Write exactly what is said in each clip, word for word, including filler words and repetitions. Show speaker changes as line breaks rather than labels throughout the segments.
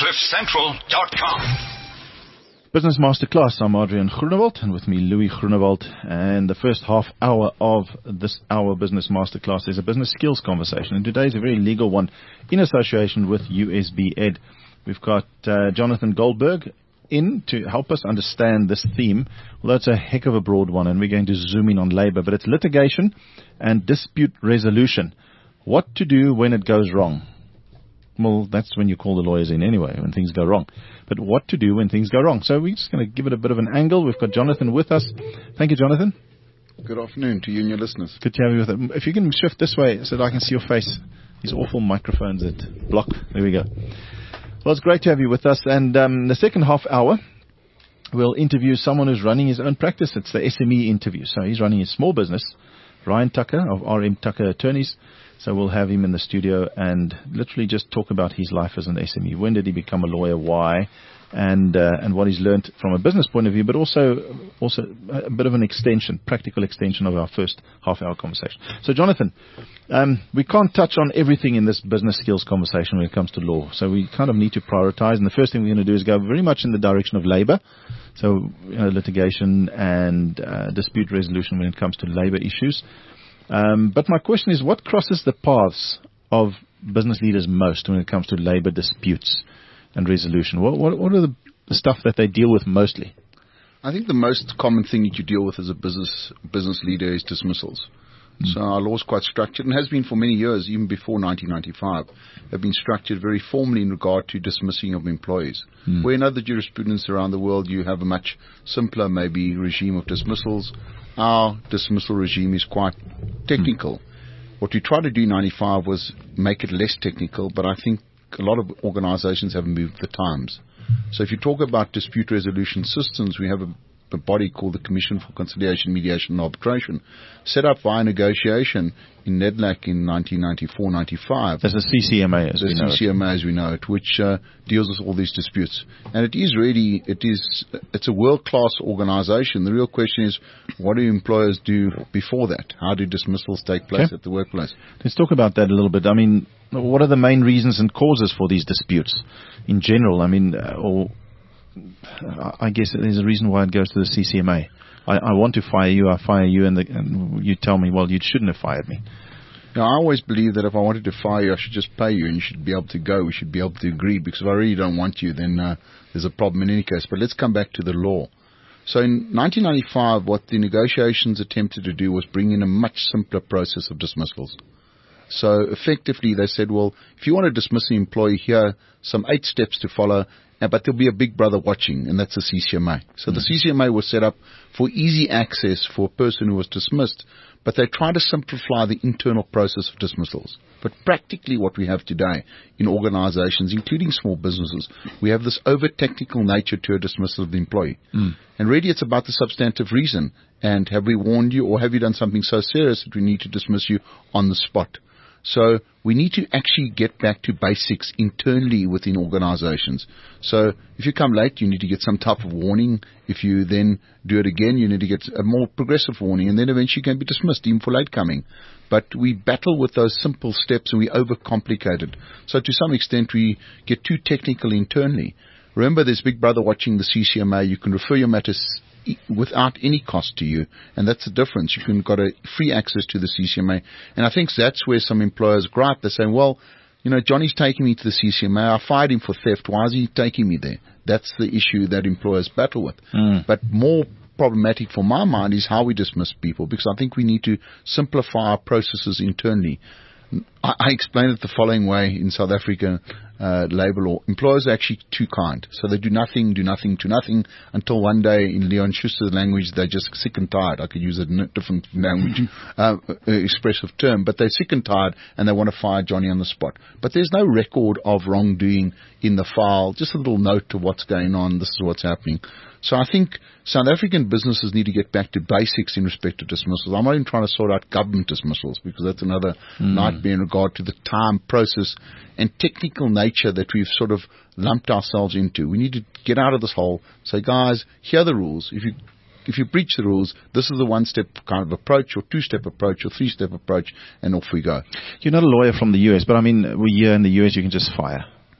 cliff central dot com.
Business Masterclass. I'm Adrian Groenewald, and with me Louis Groenewald. And the first half hour of this hour Business Masterclass is a business skills conversation. And today is a very legal one in association with U S B Ed. We've got uh, Jonathan Goldberg in to help us understand this theme. Well, that's a heck of a broad one, and we're going to zoom in on labor. But it's litigation and dispute resolution. What to do when it goes wrong? Well, that's when you call the lawyers in anyway, when things go wrong. But what to do when things go wrong? So we're just going to give it a bit of an angle. We've got Jonathan with us. Thank you, Jonathan.
Good afternoon to you and your listeners.
Good to have you with us. If you can shift this way so that I can see your face. These awful microphones that block. There we go. Well, it's great to have you with us. And um, the second half hour, we'll interview someone who's running his own practice. It's the S M E interview. So he's running a small business, Ryan Tucker of R M Tucker Attorneys. So we'll have him in the studio and literally just talk about his life as an S M E. When did he become a lawyer? Why? And uh, and what he's learned from a business point of view, but also also a bit of an extension, practical extension of our first half-hour conversation. So, Jonathan, um, we can't touch on everything in this business skills conversation when it comes to law. So we kind of need to prioritize. And the first thing we're going to do is go very much in the direction of labor. So, you know, litigation and uh, dispute resolution when it comes to labor issues. Um, but my question is, what crosses the paths of business leaders most when it comes to labor disputes and resolution? What, what, what are the, the stuff that they deal with mostly?
I think the most common thing that you deal with as a business business leader is dismissals. Mm. So our law is quite structured and has been for many years, even before nineteen ninety-five, have been structured very formally in regard to dismissing of employees. Mm. Where in other jurisprudence around the world you have a much simpler, maybe, regime of dismissals, our dismissal regime is quite technical. Mm. What we tried to do in ninety-five was make it less technical, but I think a lot of organizations have moved the times. So if you talk about dispute resolution systems, we have a, a body called the Commission for Conciliation, Mediation and Arbitration, set up via negotiation in N E D L A C in nineteen ninety-four ninety-five.
That's the C C M A as we know it.
The C C M A as we know it, which uh, deals with all these disputes. And it is really, it is, it's a world-class organization. The real question is, what do employers do before that? How do dismissals take place okay. at the workplace?
Let's talk about that a little bit. I mean, what are the main reasons and causes for these disputes in general? I mean, uh, or I guess there's a reason why it goes to the C C M A. I, I want to fire you, I fire you, and, the, and you tell me, well, you shouldn't have fired me.
Now, I always believe that if I wanted to fire you, I should just pay you, and you should be able to go. We should be able to agree, because if I really don't want you, then uh, there's a problem in any case. But let's come back to the law. So in nineteen ninety-five, what the negotiations attempted to do was bring in a much simpler process of dismissals. So effectively, they said, well, if you want to dismiss an employee, here are some eight steps to follow, but there'll be a big brother watching, and that's the C C M A. So mm-hmm. the C C M A was set up for easy access for a person who was dismissed, but they tried to simplify the internal process of dismissals. But practically what we have today in organizations, including small businesses, we have this over-technical nature to a dismissal of the employee. Mm. And really it's about the substantive reason. And have we warned you, or have you done something so serious that we need to dismiss you on the spot? So we need to actually get back to basics internally within organizations. So if you come late, you need to get some type of warning. If you then do it again, you need to get a more progressive warning, and then eventually you can be dismissed even for late coming. But we battle with those simple steps and we overcomplicate it. So to some extent we get too technical internally. Remember, there's Big Brother watching the C C M A. You can refer your matters without any cost to you, and that's the difference. You can got a free access to the C C M A, and I think that's where some employers gripe. They're saying, well, you know, Johnny's taking me to the C C M A. I fired him for theft. Why is he taking me there? That's the issue that employers battle with. Mm. But more problematic for my mind is how we dismiss people, because I think we need to simplify our processes internally. I, I explain it the following way in South Africa. Uh, labor law. Employers are actually too kind. So they do nothing, do nothing, do nothing until one day, in Leon Schuster's language, they're just sick and tired. I could use a different language, uh, expressive term, but they're sick and tired and they want to fire Johnny on the spot. But there's no record of wrongdoing in the file, just a little note to what's going on, this is what's happening. So I think South African businesses need to get back to basics in respect to dismissals. I'm not even trying to sort out government dismissals, because that's another mm. nightmare in regard to the time, process, and technical nature that we've sort of lumped ourselves into. We need to get out of this hole, say, guys, here are the rules. If you if you breach the rules, this is the one-step kind of approach, or two-step approach, or three-step approach, and off we go.
You're not a lawyer from the U S, but I mean, we here in the U S, you can just fire.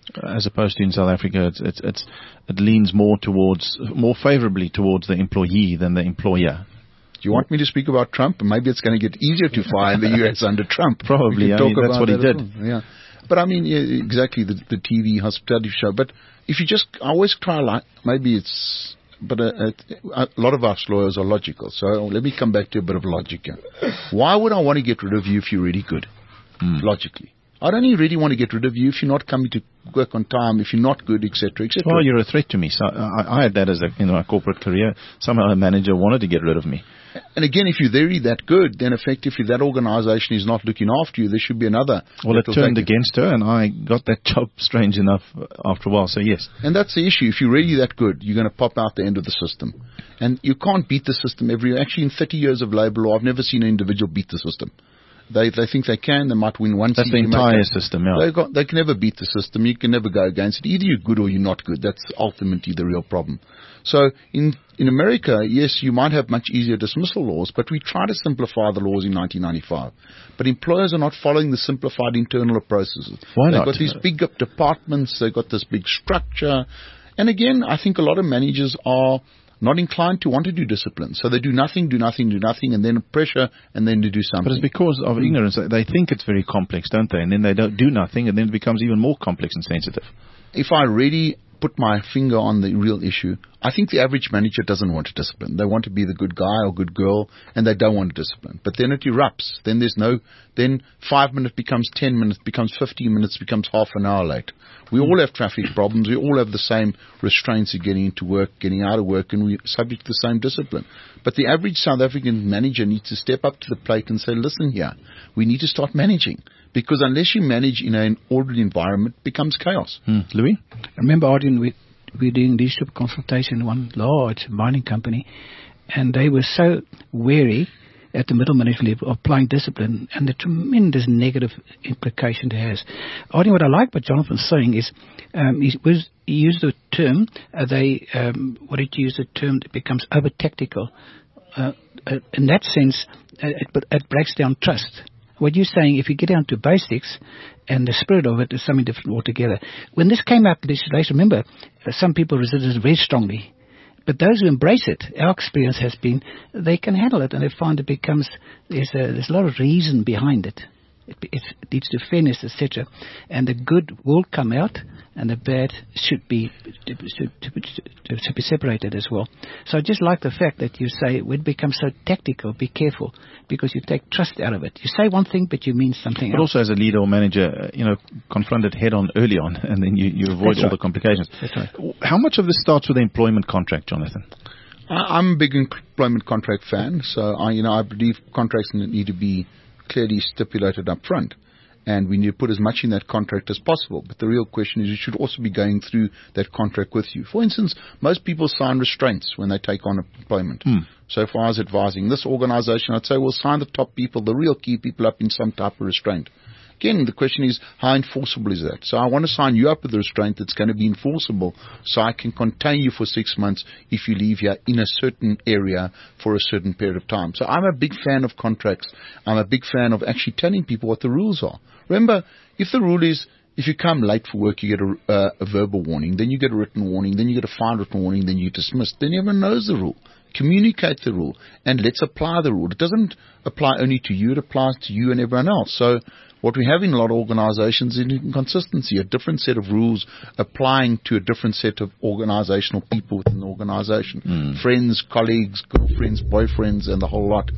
as opposed to in South Africa, it's, it's, it's, it leans more towards, more favorably towards the employee than the employer.
Do you want me to speak about Trump? Maybe it's going to get easier to fire in the U S under Trump.
Probably. I mean, that's what he did.
Well. Yeah. But I mean, yeah, exactly, the, the T V hospitality show. But if you just, I always try, like, maybe it's, but a, a, a lot of us lawyers are logical. So let me come back to a bit of logic here. Why would I want to get rid of you if you're really good? Mm. Logically. I don't even really want to get rid of you if you're not coming to work on time, if you're not good, et cetera, et cetera.
Well, you're a threat to me. So I, I had that as a, you know, a corporate career. Somehow a manager wanted to get rid of me.
And again, if you're really that good, then effectively that organization is not looking after you. There should be another.
Well, it turned against her, and I got that job strange enough after a while, so yes.
And that's the issue. If you're really that good, you're going to pop out the end of the system. And you can't beat the system every year. Actually, in thirty years of labor law, I've never seen an individual beat the system. They they think they can. They might win one.
That's the entire system, yeah.
They, got, they can never beat the system. You can never go against it. Either you're good or you're not good. That's ultimately the real problem. So in in America, yes, you might have much easier dismissal laws, but we try to simplify the laws in nineteen ninety-five. But employers are not following the simplified internal processes.
Why
They've
not?
got these big departments. They've got this big structure. And again, I think a lot of managers are not inclined to want to do discipline. So they do nothing, do nothing, do nothing, and then pressure, and then to do something.
But it's because of ignorance. They think it's very complex, don't they? And then they don't do nothing, and then it becomes even more complex and sensitive.
If I really put my finger on the real issue, I think the average manager doesn't want to discipline. They want to be the good guy or good girl, and they don't want to discipline. But then it erupts. Then there's no, then five minutes becomes ten minutes, becomes fifteen minutes, becomes half an hour late. We all have traffic problems. We all have the same restraints of getting into work, getting out of work, and we're subject to the same discipline. But the average South African manager needs to step up to the plate and say, listen here, we need to start managing. Because unless you manage in an orderly environment, it becomes chaos.
Hmm. Louis?
I remember, Arden, we we're doing leadership consultation in one large mining company, and they were so wary at the middle management level of applying discipline and the tremendous negative implication it has. Arden, what I like what Jonathan's saying is um, he, was, he used the term, uh, they, um, what did he use the term that becomes over-tactical. Uh, uh, in that sense, uh, it, it breaks down trust. What you're saying, if you get down to basics, and the spirit of it is something different altogether. When this came out, legislation, remember, uh, some people resisted it very strongly. But those who embrace it, our experience has been, they can handle it, and they find it becomes, there's a, there's a lot of reason behind it. It, it leads to fairness, et cetera. And the good will come out, and the bad should be should, should, should be separated as well. So I just like the fact that you say when it becomes so tactical, be careful, because you take trust out of it. You say one thing, but you mean something
but
else.
But also as a leader or manager, you know, confront it head on early on, and then you, you avoid
That's
all
right.
the complications.
That's right.
How much of this starts with the employment contract, Jonathan?
I'm a big employment contract fan, so I, you know, I believe contracts need to be clearly stipulated up front, and we need to put as much in that contract as possible. But the real question is, you should also be going through that contract with you. For instance, most people sign restraints when they take on employment. Hmm. So if I was advising this organization, I'd say, well, sign the top people, the real key people, up in some type of restraint. Again, the question is, how enforceable is that? So I want to sign you up with a restraint that's going to be enforceable, so I can contain you for six months if you leave here in a certain area for a certain period of time. So I'm a big fan of contracts. I'm a big fan of actually telling people what the rules are. Remember, if the rule is, if you come late for work, you get a, uh, a verbal warning, then you get a written warning, then you get a fine written warning, then you're dismissed. Then everyone knows the rule. Communicate the rule, and let's apply the rule. It doesn't apply only to you, it applies to you and everyone else. So what we have in a lot of organizations is inconsistency, a different set of rules applying to a different set of organizational people within the organization. Mm. Friends, colleagues, girlfriends, boyfriends, and the whole lot.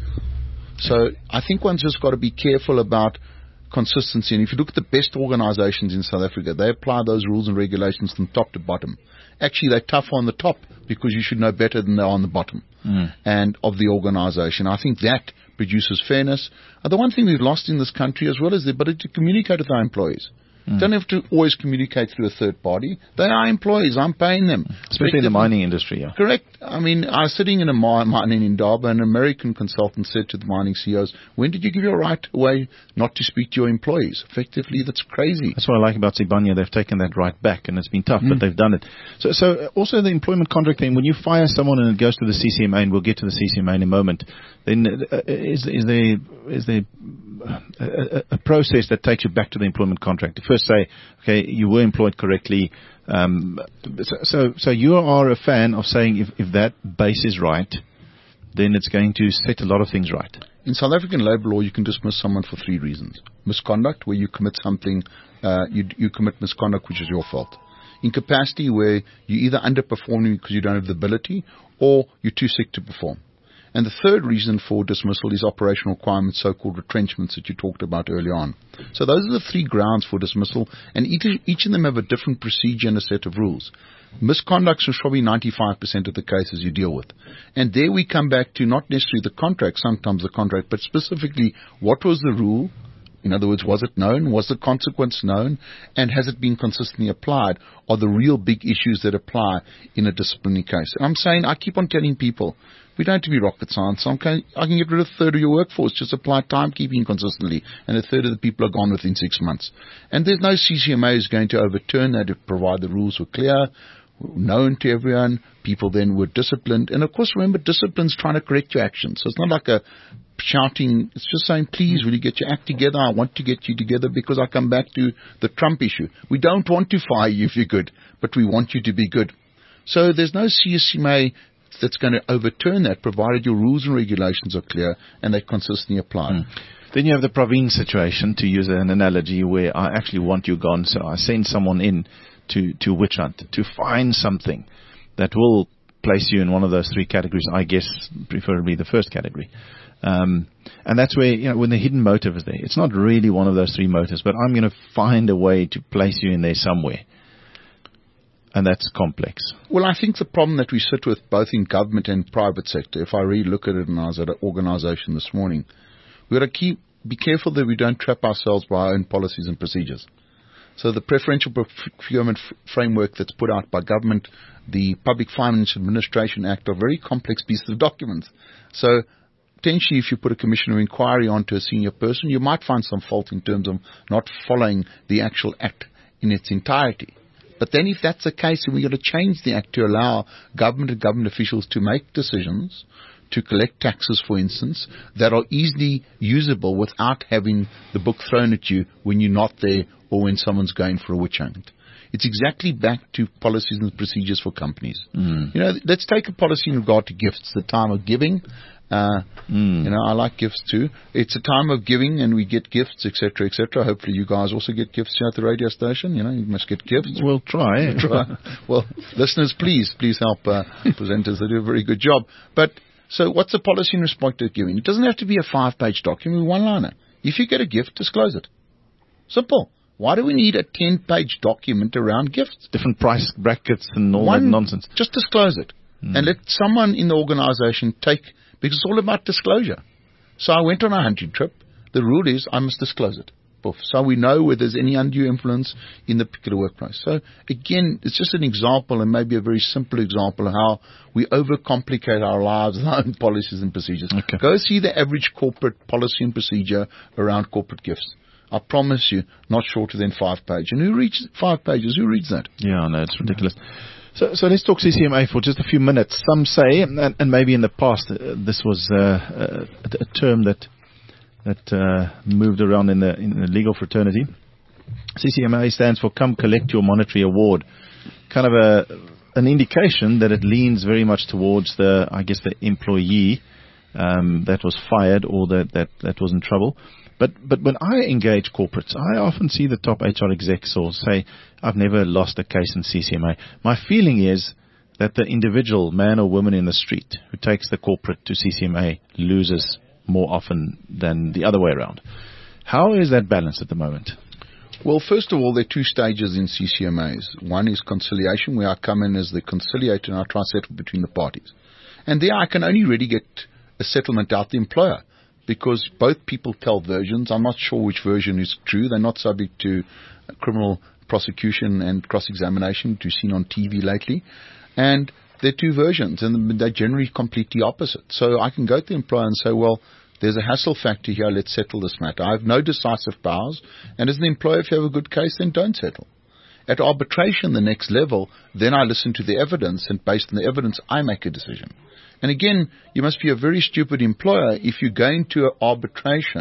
So I think one's just got to be careful about consistency. And if you look at the best organizations in South Africa, they apply those rules and regulations from top to bottom. Actually, they're tough on the top because you should know better than they are on the bottom mm. and of the organization. I think that produces fairness. Uh, the one thing we've lost in this country as well is the ability to communicate with our employees. Mm. Don't have to always communicate through a third party. They are employees. I'm paying them.
Especially in the mining industry, yeah.
Correct. I mean, I was sitting in a mine in Indaba, and an American consultant said to the mining C E Os, when did you give your right away not to speak to your employees? Effectively, that's crazy.
That's what I like about Sibanye. They've taken that right back, and it's been tough, mm. but they've done it. So, so also the employment contract thing, when you fire someone and it goes to the C C M A, and we'll get to the C C M A in a moment, then uh, is, is there is there a, a process that takes you back to the employment contract. You first say, okay, you were employed correctly. Um, so, so, so you are a fan of saying if, if that base is right, then it's going to set a lot of things right.
In South African labour law, you can dismiss someone for three reasons. Misconduct, where you commit something, uh, you, you commit misconduct which is your fault. Incapacity, where you're either underperforming because you don't have the ability, or you're too sick to perform. And the third reason for dismissal is operational requirements, so-called retrenchments that you talked about earlier on. So those are the three grounds for dismissal, and each, each of them have a different procedure and a set of rules. Misconduct is probably ninety-five percent of the cases you deal with. And there we come back to not necessarily the contract, sometimes the contract, but specifically what was the rule? In other words, was it known? Was the consequence known? And has it been consistently applied? Are the real big issues that apply in a disciplinary case? And I'm saying, I keep on telling people, we don't have to be rocket science. Okay, I can get rid of a third of your workforce. Just apply timekeeping consistently. And a third of the people are gone within six months. And there's no C C M A who's going to overturn that if provide the rules were clear, known to everyone. People then were disciplined. And of course, remember, discipline's trying to correct your actions. So it's not like a shouting. It's just saying, please, will you get your act together? I want to get you together, because I come back to the Trump issue. We don't want to fire you if you're good, but we want you to be good. So there's no C C M A that's going to overturn that, provided your rules and regulations are clear and they consistently apply.
Mm. Then you have the Praveen situation, to use an analogy, where I actually want you gone, so I send someone in to, to witch hunt, to find something that will place you in one of those three categories, I guess preferably the first category. Um, and that's where, you know, when the hidden motive is there, it's not really one of those three motives, but I'm going to find a way to place you in there somewhere. And that's complex.
Well, I think the problem that we sit with both in government and private sector, if I really look at it, and I was at an organisation this morning, we've got to keep, be careful that we don't trap ourselves by our own policies and procedures. So the preferential procurement f- framework that's put out by government, the Public Finance Administration Act, are very complex pieces of documents. So potentially, if you put a commission of inquiry onto a senior person, you might find some fault in terms of not following the actual act in its entirety. But then if that's the case, then we've got to change the act to allow government and government officials to make decisions, to collect taxes, for instance, that are easily usable without having the book thrown at you when you're not there or when someone's going for a witch hunt. It's exactly back to policies and procedures for companies. Mm. You know, let's take a policy in regard to gifts, the time of giving. Uh, mm. You know, I like gifts too. It's a time of giving, and we get gifts, et cetera, et cetera. Hopefully, you guys also get gifts here at the radio station. You know, you must get gifts.
We'll try.
try. Well, listeners, please, please help uh, presenters. They do a very good job. But so, what's the policy in respect to giving? It doesn't have to be a five-page document, one-liner. If you get a gift, disclose it. Simple. Why do we need a ten-page document around gifts?
Different price brackets and all
One,
that nonsense.
Just disclose it. Mm. And let someone in the organization take, because it's all about disclosure. So I went on a hunting trip. The rule is I must disclose it. So we know whether there's any undue influence in the particular workplace. So again, it's just an example, and maybe a very simple example of how we overcomplicate our lives and our own policies and procedures.
Okay.
Go see the average corporate policy and procedure around corporate gifts. I promise you, not shorter than five pages. And who reads five pages? Who reads that?
Yeah, I know, it's ridiculous. So, so let's talk C C M A for just a few minutes. Some say, and, and maybe in the past, uh, this was uh, a, a term that that uh, moved around in the in the legal fraternity. C C M A stands for Come Collect Your Monetary Award. Kind of a an indication that it leans very much towards the, I guess, the employee um, that was fired or that, that, that was in trouble. But but when I engage corporates, I often see the top H R execs or say, I've never lost a case in C C M A. My feeling is that the individual man or woman in the street who takes the corporate to C C M A loses more often than the other way around. How is that balanced at the moment?
Well, first of all, there are two stages in C C M As. One is conciliation, where I come in as the conciliator and I try to settle between the parties. And there I can only really get a settlement out the employer, because both people tell versions. I'm not sure which version is true. They're not subject to criminal prosecution and cross-examination, which we've seen on T V lately. And there are two versions, and they're generally completely opposite. So I can go to the employer and say, well, there's a hassle factor here. Let's settle this matter. I have no decisive powers. And as an employer, if you have a good case, then don't settle. At arbitration, the next level, then I listen to the evidence, and based on the evidence, I make a decision. And again, you must be a very stupid employer if you go into arbitration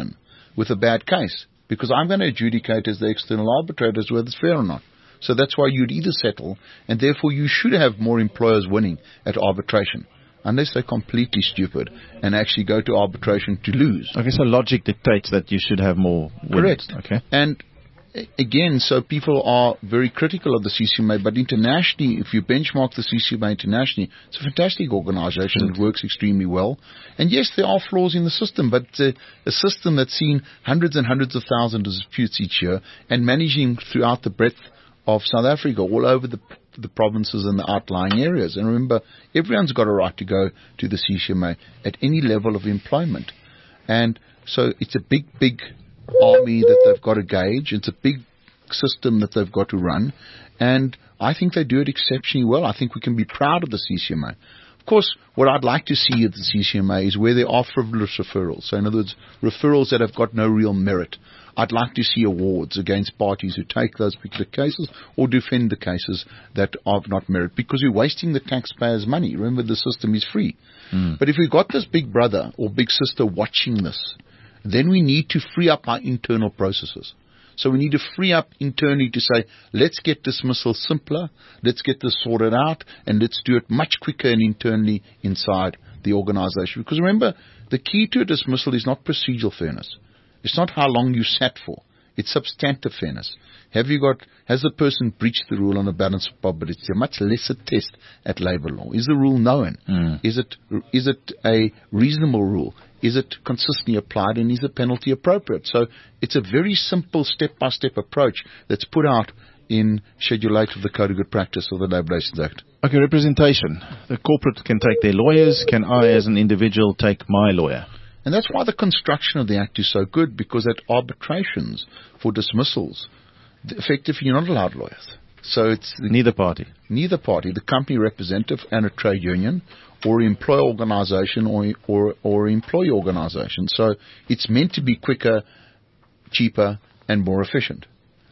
with a bad case, because I'm going to adjudicate as the external arbitrator whether it's fair or not. So that's why you'd either settle, and therefore you should have more employers winning at arbitration, unless they're completely stupid and actually go to arbitration to lose.
Okay, so logic dictates that you should have more wins.
Correct.
Okay.
And again, so people are very critical of the C C M A, but internationally, if you benchmark the C C M A internationally, it's a fantastic organization. It works extremely well. And yes, there are flaws in the system, but uh, a system that's seen hundreds and hundreds of thousands of disputes each year and managing throughout the breadth of South Africa, all over the the provinces and the outlying areas. And remember, everyone's got a right to go to the C C M A at any level of employment. And so it's a big, big army that they've got to gauge. It's a big system that they've got to run. And I think they do it exceptionally well. I think we can be proud of the C C M A. Of course, what I'd like to see at the C C M A is where there are frivolous referrals. So in other words, referrals that have got no real merit. I'd like to see awards against parties who take those particular cases or defend the cases that are of not merit, because we're wasting the taxpayers' money. Remember, the system is free. Mm. But if we've got this big brother or big sister watching this, then we need to free up our internal processes. So we need to free up internally to say, let's get dismissal simpler, let's get this sorted out, and let's do it much quicker and internally inside the organization. Because remember, the key to a dismissal is not procedural fairness. It's not how long you sat for. It's substantive fairness. Have you got, has the person breached the rule on a balance of probability? It's a much lesser test at labor law. Is the rule known? Mm. Is it, is it a reasonable rule? Is it consistently applied, and is the penalty appropriate? So it's a very simple step-by-step approach that's put out in Schedule eight of the Code of Good Practice of the Labour Relations Act.
Okay, representation. The corporate can take their lawyers. Can I, as an individual, take my lawyer?
And that's why the construction of the Act is so good, because at arbitrations for dismissals, effectively you're not allowed lawyers. So it's
neither party.
Neither party, the company representative and a trade union, or employer organization, or or or employee organization. So it's meant to be quicker, cheaper, and more efficient.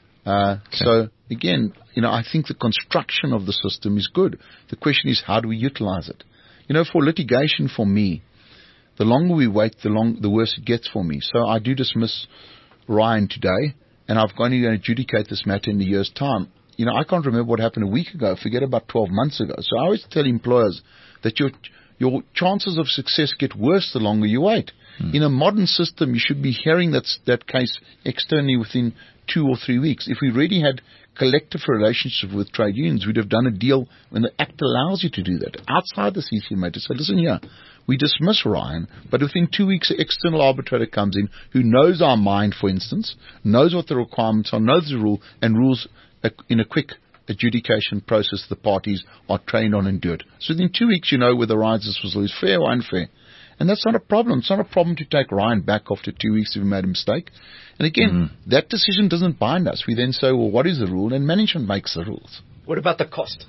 Uh, okay. So again, you know, I think the construction of the system is good. The question is, how do we utilize it? You know, for litigation, for me, the longer we wait, the long the worse it gets for me. So I do dismiss Ryan today, and I've gone to adjudicate this matter in a year's time. You know, I can't remember what happened a week ago. Forget about twelve months ago. So I always tell employers that your your chances of success get worse the longer you wait. Hmm. In a modern system, you should be hearing that that case externally within two or three weeks. If we really had collective relationships with trade unions, we'd have done a deal when the Act allows you to do that outside the C C M A to say, listen here, we dismiss Ryan, but within two weeks, an external arbitrator comes in who knows our mind, for instance, knows what the requirements are, knows the rule, and rules a, in a quick adjudication process the parties are trained on and do it. So within two weeks, you know whether Ryan's dismissal is fair or unfair. And that's not a problem. It's not a problem to take Ryan back after two weeks if he made a mistake. And again, mm-hmm. that decision doesn't bind us. We then say, well, what is the rule? And management makes the rules.
What about the cost?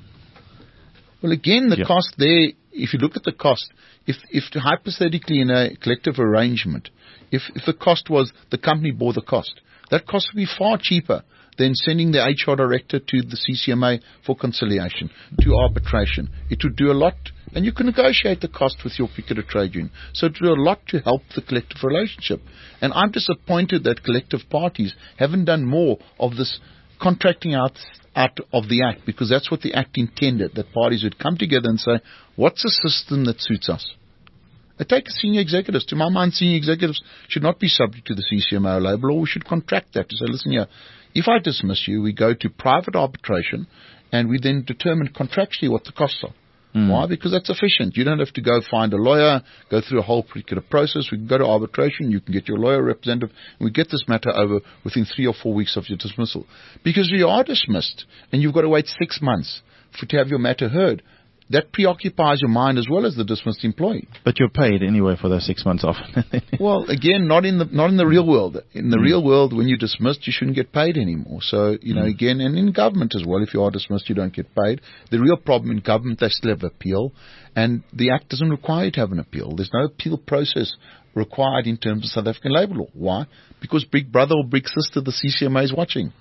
Well, again, the
yeah.
cost there, if you look at the cost, if, if hypothetically in a collective arrangement, if, if the cost was the company bore the cost, that cost would be far cheaper than sending the H R director to the C C M A for conciliation, to arbitration. It would do a lot, and you can negotiate the cost with your particular trade union. So it would do a lot to help the collective relationship. And I'm disappointed that collective parties haven't done more of this contracting out, out of the Act, because that's what the Act intended, that parties would come together and say, what's a system that suits us? I take senior executives. To my mind, senior executives should not be subject to the C C M A or labor law. We should contract that to say, listen here, if I dismiss you, we go to private arbitration, and we then determine contractually what the costs are. Mm. Why? Because that's efficient. You don't have to go find a lawyer, go through a whole particular process. We can go to arbitration. You can get your lawyer representative, and we get this matter over within three or four weeks of your dismissal. Because you are dismissed, and you've got to wait six months for to have your matter heard. That preoccupies your mind as well as the dismissed employee.
But you're paid anyway for those six months off.
Well, again, not in the not in the real world. In the mm. real world, when you're dismissed, you shouldn't get paid anymore. So, you know, mm. again, and in government as well, if you are dismissed, you don't get paid. The real problem in government, they still have appeal, and the Act doesn't require you to have an appeal. There's no appeal process required in terms of South African labour law. Why? Because big brother or big sister, the C C M A, is watching.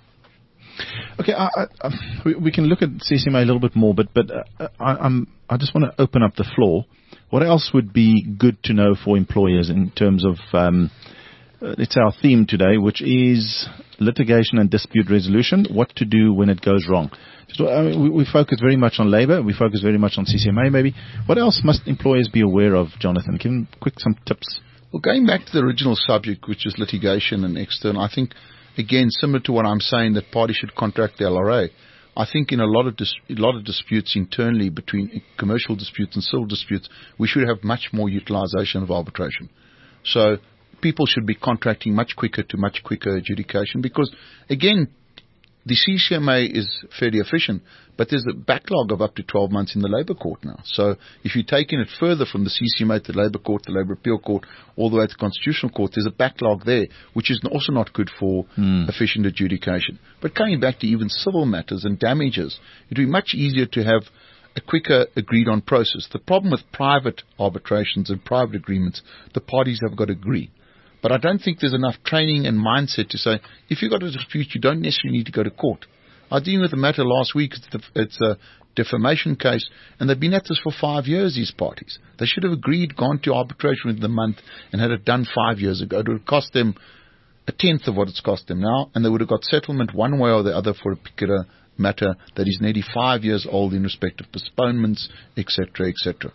Okay, I, I, we, we can look at C C M A a little bit more, but but uh, I, I'm I just want to open up the floor. What else would be good to know for employers in terms of um, uh, it's our theme today, which is litigation and dispute resolution, what to do when it goes wrong. So, I mean, we, we focus very much on labor. We focus very much on C C M A maybe. What else must employers be aware of, Jonathan? Give them quick some tips.
Well, going back to the original subject, which is litigation and external, I think, again, similar to what I'm saying, that parties should contract the L R A. I think in a lot of dis- a lot of disputes internally between commercial disputes and civil disputes, we should have much more utilization of arbitration. So people should be contracting much quicker to much quicker adjudication because, again, the C C M A is fairly efficient, but there's a backlog of up to twelve months in the labour court now. So if you're taking it further from the C C M A to the labour court, the labour appeal court, all the way to the constitutional court, there's a backlog there, which is also not good for mm. efficient adjudication. But coming back to even civil matters and damages, it would be much easier to have a quicker agreed on process. The problem with private arbitrations and private agreements, the parties have got to agree. But I don't think there's enough training and mindset to say, if you've got a dispute, you don't necessarily need to go to court. I was dealing with a matter last week. It's, def- it's a defamation case, and they've been at this for five years, these parties. They should have agreed, gone to arbitration within the month, and had it done five years ago. It would have cost them a tenth of what it's cost them now, and they would have got settlement one way or the other for a particular matter that is nearly five years old in respect of postponements, et cetera, et cetera.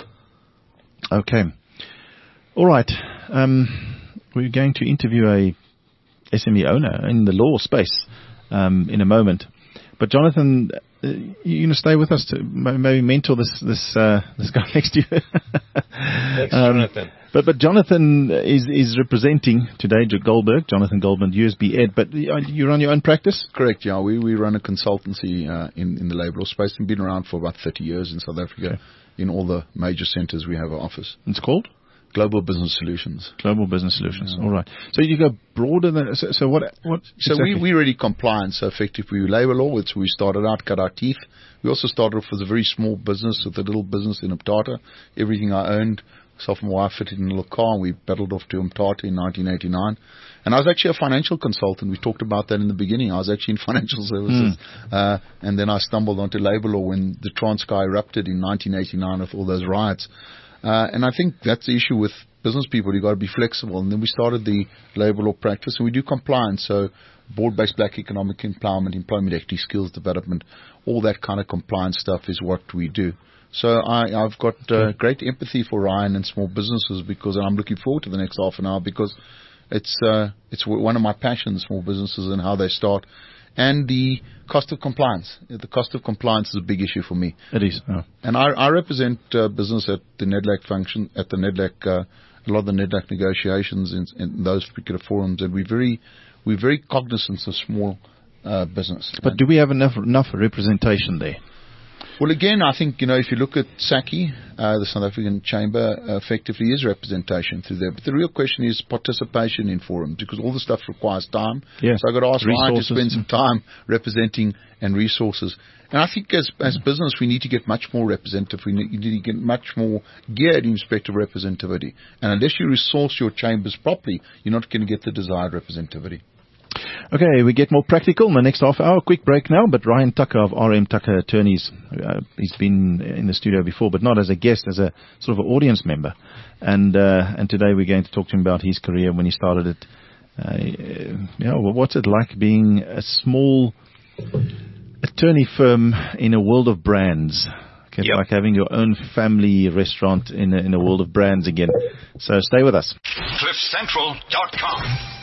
Okay. All right. Um... We're going to interview a S M E owner in the law space um, in a moment. But Jonathan, uh, you're going to stay with us to maybe mentor this this uh, this guy next to you.
Thanks,
um,
Jonathan.
But but Jonathan is is representing today Goldberg, Jonathan Goldberg, U S B Ed. But you run your own practice?
Correct. Yeah, we we run a consultancy uh, in in the labour law space and been around for about thirty years in South Africa. Okay. In all the major centres, we have an office.
It's called
Global Business Solutions.
Global Business Solutions. Yeah. All right. So you go broader than so. so what? What?
So
exactly?
we we really compliant. So effectively, we labour law, which we started out, cut our teeth. We also started off with a very small business, with a little business in Umtata. Everything I owned, myself and my wife fitted in a little car, and we pedalled off to Umtata in nineteen eighty-nine. And I was actually a financial consultant. We talked about that in the beginning. I was actually in financial services, mm. uh, and then I stumbled onto labour law when the Transkei erupted in nineteen eighty-nine with all those riots. Uh, and I think that's the issue with business people. You've got to be flexible. And then we started the labour law practice, and we do compliance. So board-based black economic empowerment, employment equity, skills development, all that kind of compliance stuff is what we do. So I, I've got uh, great empathy for Ryan and small businesses because, and I'm looking forward to the next half an hour because it's uh, it's one of my passions, small businesses and how they start. And the cost of compliance. The cost of compliance is a big issue for me.
It is. Oh.
And I, I represent uh, business at the NEDLAC function, at the NEDLAC, uh, a lot of the NEDLAC negotiations in, in those particular forums. And we're very, we're very cognizant of small uh, business.
But do we have enough enough representation there?
Well, again, I think, you know, if you look at SACCI, uh, the South African Chamber, uh, effectively is representation through there. But the real question is participation in forums, because all the stuff requires time.
Yeah.
So I've got to ask Ryan to
Resources.
spend some time representing and resources. And I think as as business, we need to get much more representative. We need, need to get much more geared in respect of representativity. And unless you resource your chambers properly, you're not going to get the desired representativity.
Okay, we get more practical in the next half hour. Quick break now, but Ryan Tucker of R M Tucker Attorneys, uh, he's been in the studio before, but not as a guest, as a sort of an audience member. And uh, and today we're going to talk to him about his career when he started it. Uh, you know, what's it like being a small attorney firm in a world of brands? Okay, it's
Yep.
like having your own family restaurant in a, in a world of brands again. So stay with us.
cliff central dot com